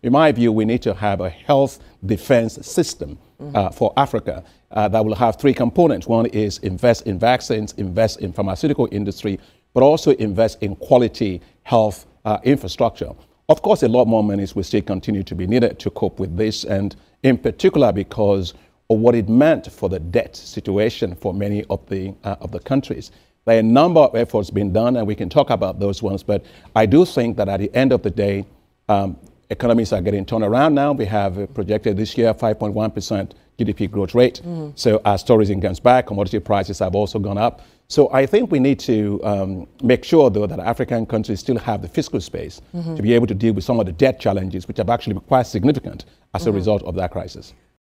in my view, we need to have a health defense system for Africa that will have three components. One is invest in vaccines, invest in pharmaceutical industry, but also invest in quality health infrastructure. Of course, a lot more money will still continue to be needed to cope with this, and in particular because of what it meant for the debt situation for many of the countries. There are a number of efforts being done, and we can talk about those ones, but I do think that at the end of the day, economies are getting turned around now. We have projected this year 5.1% GDP growth rate. So as tourism comes back, commodity prices have also gone up. So I think we need to make sure, though, that African countries still have the fiscal space to be able to deal with some of the debt challenges, which have actually been quite significant as a result of that crisis.